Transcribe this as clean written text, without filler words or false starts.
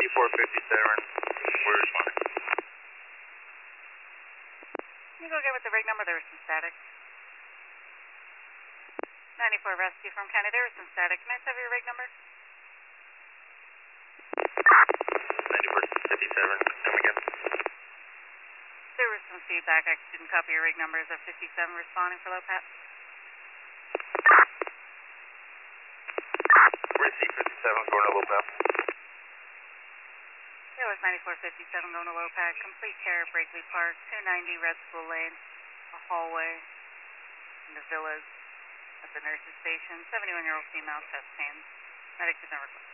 we're responding. Can you go get with the rig number? There was some static. 94 Rescue from County, there was some static. Can I have your rig number? 9457, come again. There was some feedback. I didn't copy your rig number. Is there 57 responding for low pat? Where's C57 going to low pat? There was 9457 going to low pat. Complete care at Brakely Park, 290 Red School Lane, a hallway, in the villas at the nurse's station. 71-year-old female, chest pains. Medic is never